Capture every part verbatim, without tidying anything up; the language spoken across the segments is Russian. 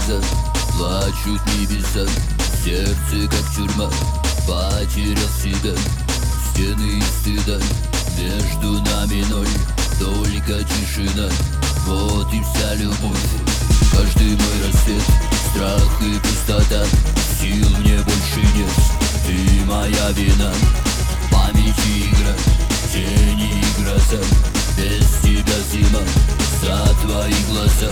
глаза, плачут небеса, сердце как тюрьма, потерял себя, стены из стыда, между нами ноль, только тишина, вот и вся любовь. Каждый мой рассвет, страх и пустота, сил мне больше нет, ты моя вина. Памяти игра, тени и гроза, без тебя зима, за твои глаза.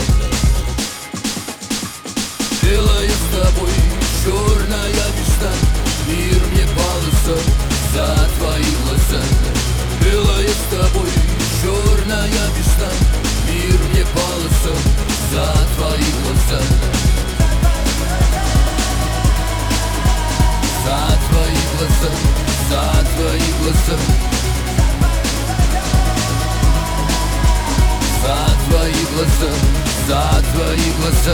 Белая с тобой, черная весна, мир мне полоса, за твои глаза. Белая с тобой, черная весна, мир мне полоса, за твои глаза. За твои глаза, за твои глаза, за твои глаза, за твои глаза.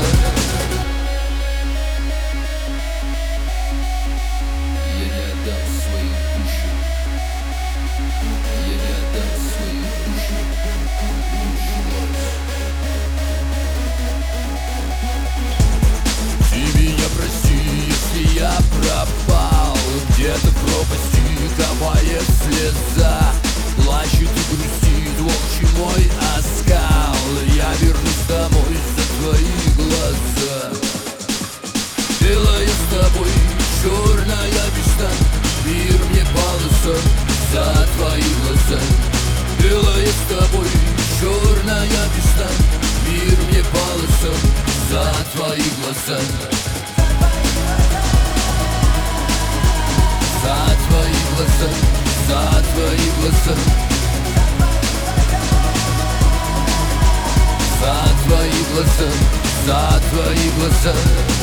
Я не отдам свои души, я не отдам свои души, души. Ты меня прости, если я пропал, где-то в пропасти копает слеза, плачет и грустит волчий мой оскал. Я вернусь домой за твои глаза. Белая с тобой, черная весна, мир мне полоса, за твои глаза. Белая с тобой, черная весна, мир мне полоса, за твои глаза. За твои глаза, за твои глаза, за твои глаза, за твои глаза.